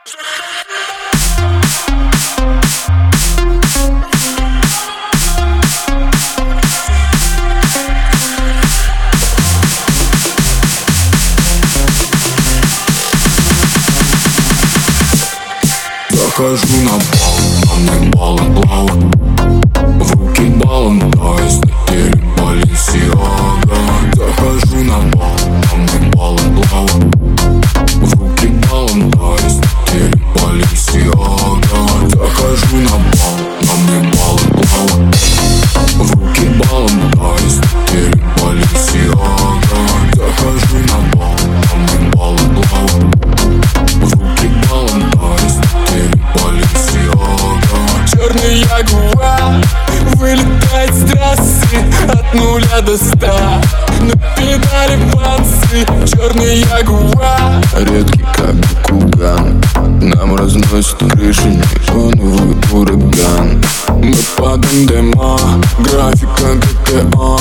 Захожу на бал, на мне балаклава. В руки баллон, то есть на теле Баленсиага. Захожу на бал, на мне балаклава. В руки баллон, то есть на теле Баленсиага. Захожу на бал, на мне балаклава. В руки баллон, то есть на теле Баленсиага. Захожу на бал, на мне балаклава. В руки баллон, то есть на теле Баленсиага. Черный ягуар вылетает с трассы от 0 до 100. На педали панцы, черный ягуар. Редкий как Бакуган, нам разносит крыши неоновый ураган. Мы под НДМА, графика GTA,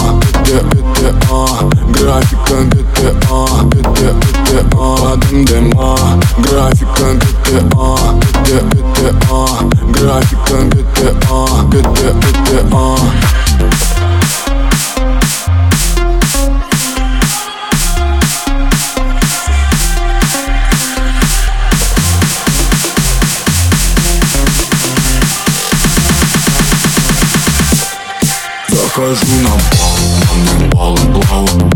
графика GTA, под НДМА, графика GTA, графика GTA. Захожу на бал, на мне балаклава.